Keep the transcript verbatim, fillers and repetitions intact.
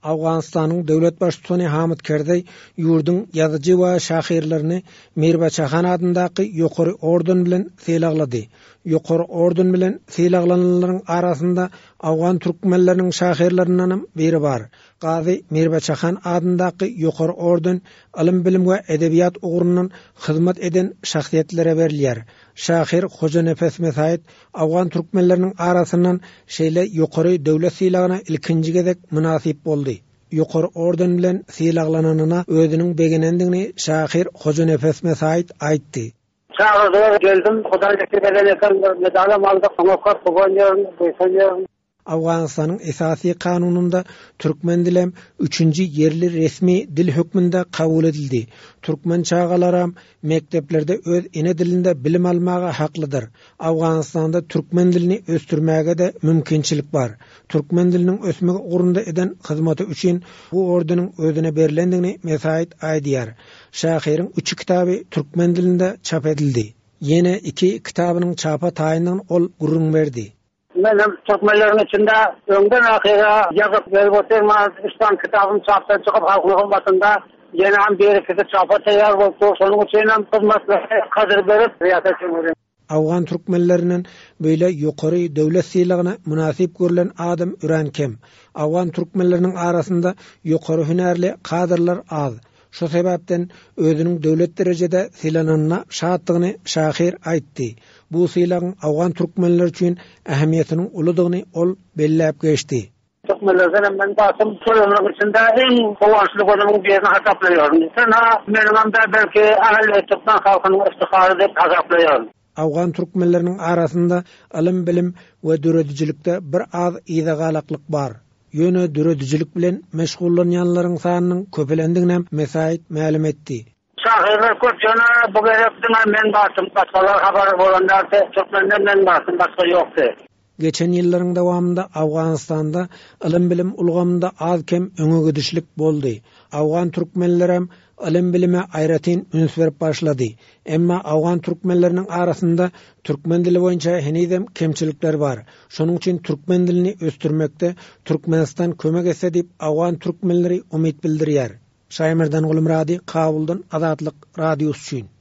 Awganistanyň döwlet başçysy Hamid Karzai ýurdun ýazyjy we şahyrlaryny Mirbaçahan adyndaky ýokary orden bilen sylaglady. Ýokary orden bilen sylaglananlaryň arasynda Awgan türkmenleriniň şahyrlaryndan biri bar. Gazi Mirbaçahan adyndaky ýokary orden ilim bilim we edebiýat ugrunyň hyzmat eden şahsiýetlere berilýär. Şahyr Hoja Nefes Mesait Awgan türkmenleriniň arasyndan şeýle ýokary döwlet sylagyna ilkinji gezek münasip boldy. Ýokary orden bilen sylaglananyna özüniň begenendigini Şahyr Hoja Nefes Mesait aýtdy. Çağırdılar, geldim, Hudaý tekbirden eken medalam aldık, soňra Kobanýaryn, Boýsanýaryn. Awganistanyň esasy kanununda türkmen dilem üçünji yerli resmi dil hökmünde kabul edildi. Türkmen çağalaram mekteplerde öz ene dilinde bilim almaga haklydyr. Awganistanda türkmen dilini östürmäge de mümkinçilik bar. Türkmen diliniň ösmegi ugrunda eden hyzmaty üçin bu ordenin özüne berilendigini Mesait aýdýar. Şahyryň üç kitaby türkmen dilinde çap edildi. Yine iki kitabynyň çapa taýynyň ol gurrun berdi. Benim Türkmenlerin içinde önden ahira yazıp verip oturmaz. İslam kitabını çaptan çıkıp halkın hırmatında yeni an bir iki çapa tayar oldu. Sonun için hizmetleri kadir verip riyaset ediyorum. Awgan türkmenlerinin böyle ýokary döwlet sylagyna münasip görülen adam üren kem. Awgan türkmenleriniň arasynda ýokary hünärli kadrlar az. Şu sebäpden özüniň döwlet derejede sylananyna şatdygyny Şahyr aýtdy. Bu sylagyň Awgan türkmenler üçin ähmiýetiniň uludygyny ol belläp geçdi. Türkmenlerden men basym soýanyň içinde en howaşly bolanyň birini hasaplaýarym. Sana menim de belki ahli Türkmen halkynyň istikhary dep hasaplaýarym. Awgan türkmenleriniň arasynda ilim bilim we döredicilikde bir az ýygalaklyk bar. Ýöne döredicilik bilen meşgullanýanlaryň sanynyň köpelendigine Mesait ma'lum etdi. Şahyrlar köp jana bu gerepdiňe men basym, başgalar habar bolanlar Türkmenlerden men basym, başga ýokdy. Geçen ýyllaryň dowamında Awganistanda ilim bilim ulgamynda az kem öňe gidişlik boldy. Awgan türkmenleri hem ilim bilime aýratyn üns berip başlady. Emma Awgan türkmenleriniň arasynda türkmen dili boýunça henizem kemçilikler bar. Şonuň üçin türkmen dilini östürmekde Türkmenistan kömek etse diýip Awgan türkmenleri umyt bildirýär. Şaýmyrdan Gulumrady, Kabuldan Azatlyk radiosu üçin.